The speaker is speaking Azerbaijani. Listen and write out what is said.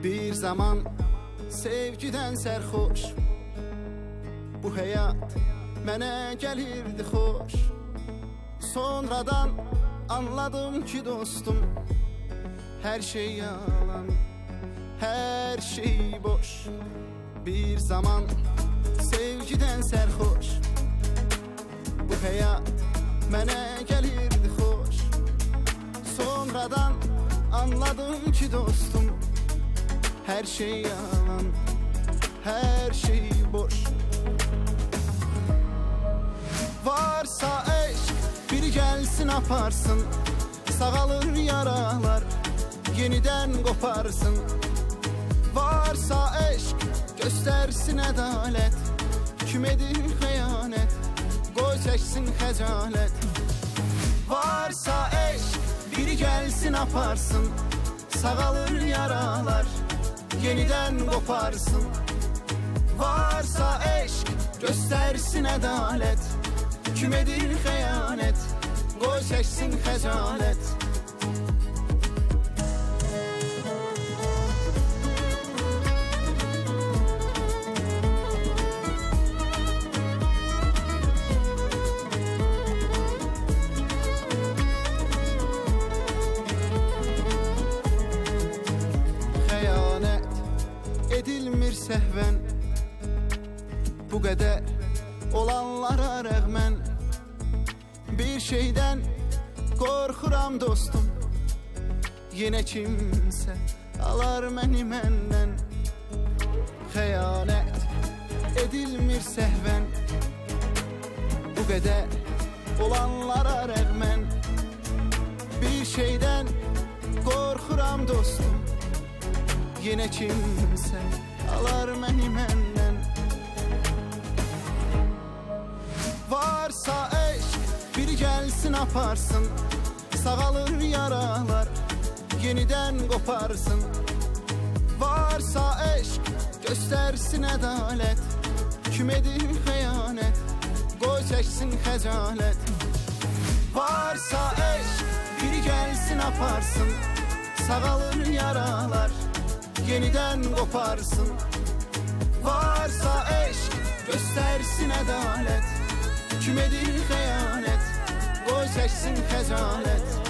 Bir zaman sevgiden sərxoş, bu həyat mənə gəlirdi xoş. Sonradan anladım ki dostum, hər şey yalan, hər şey boş. Bir zaman sevgiden sərxoş, bu həyat mənə gəlirdi xoş. Sonradan anladım ki dostum, her şey yalan, her şey boş. Varsa eşk, biri gelsin aparsın, sağalır yaralar, yeniden koparsın. Varsa eşk, göstersin adalet, kim edir xəyanət, qoy çəksin xəcalət. Varsa eşk, biri gelsin aparsın, sağalır yaralar, yeniden koparsın. Varsa eşk, göstersin adalet, kim edir xəyanət, qoy çəksin xəcalət. Edilmir səhvən, bu qədər olanlara rəğmən. Bir şeydən qorxuram dostum, yenə kimsə alar məni məndən. Xəyanət edilmir səhvən, bu qədər olanlara rəğmən. Bir şeydən qorxuram dostum, yenə kimsə alar məni məndən. Varsa eşk, biri gəlsin aparsın, sağalır yaralar, yeniden koparsın. Varsa eşk, göstersin ədalət, kim edir xəyanət, qoy çəksin xəcalət. Varsa eşk, biri gəlsin aparsın, sağalır yaralar, yeniden koparsın. Varsa eşk, göstersin adalet, kim edir xəyanət, qoy çəksin xəcalət.